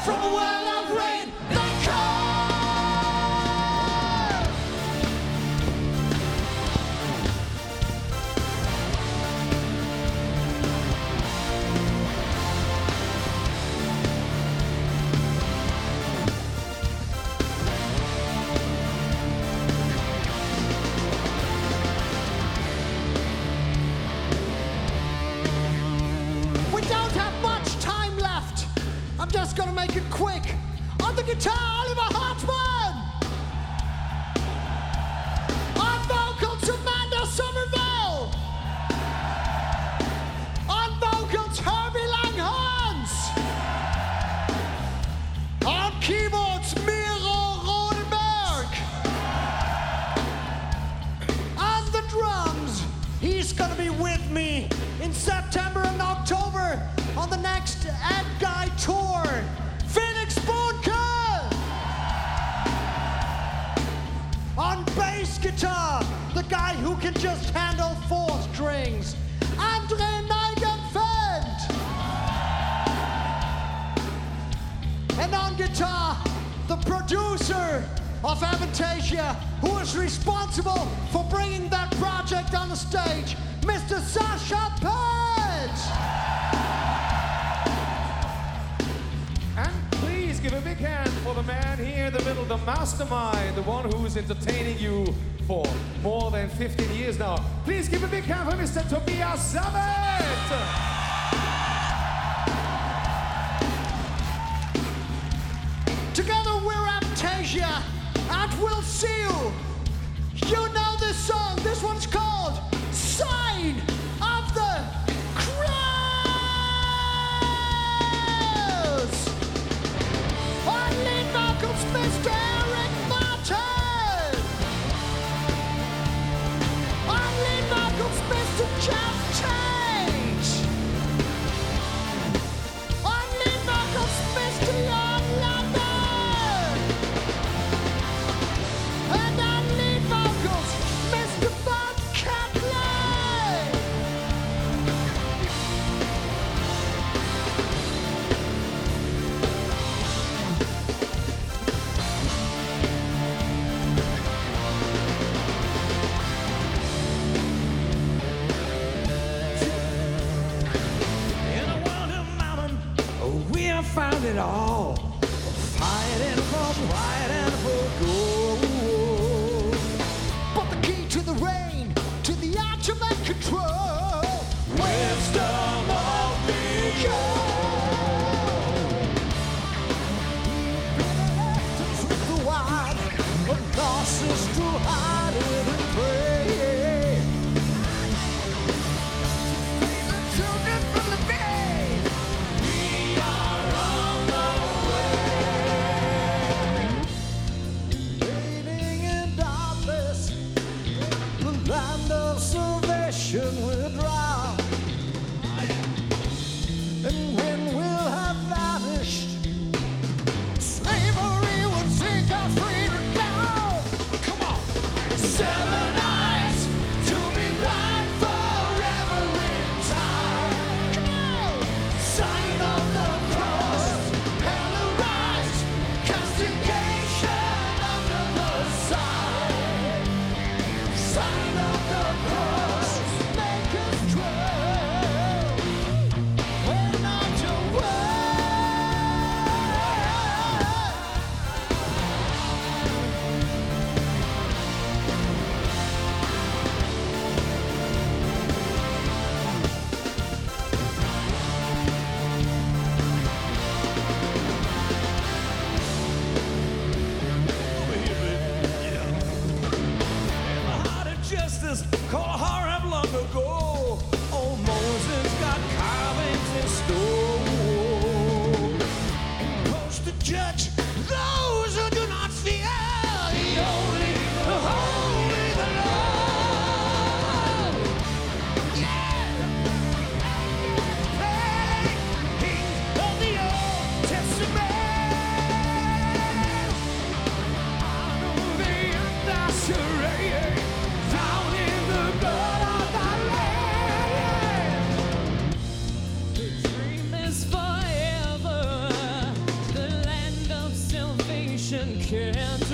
from a well of rain that comes. We don't have much time left. I'm just gonna make it quick. On the guitar, Oliver Hartman. On vocals, Amanda Somerville. On vocals, Herbie Langhans. On keyboards, Miro Rodenberg. On the drums, he's gonna be with me in September and October on the next Ed Guy tour. Felix Bohnke! On bass guitar, the guy who can just handle 4 strings, Andre Nigenfeld! And on guitar, the producer of Avantasia, who is responsible for bringing that project on the stage, Mr. Sasha Page! And please give a big hand for the man here in the middle, the mastermind, the one who's entertaining you for more than 15 years now. Please give a big hand for Mr. Tobias Sammet! Together we're Avantasia, and we'll see you. You know this song. This one's called Sign of the Cross. On lead vocals, Mr. Eric Martin. On lead vocals, Mr. Jeff Tate. On lead vocals, Mr. Jan Lambert. And on lead vocals, Mr. Bob Catley. In a world of mammon, we have found it all. Fighting for pride and for gold. But the key to the rain, to the ultimate control, wisdom of The wide, but lost is to hide it and pray. The children from the bay. We are on the way. Waiting in darkness, the land of salvation will draw. can't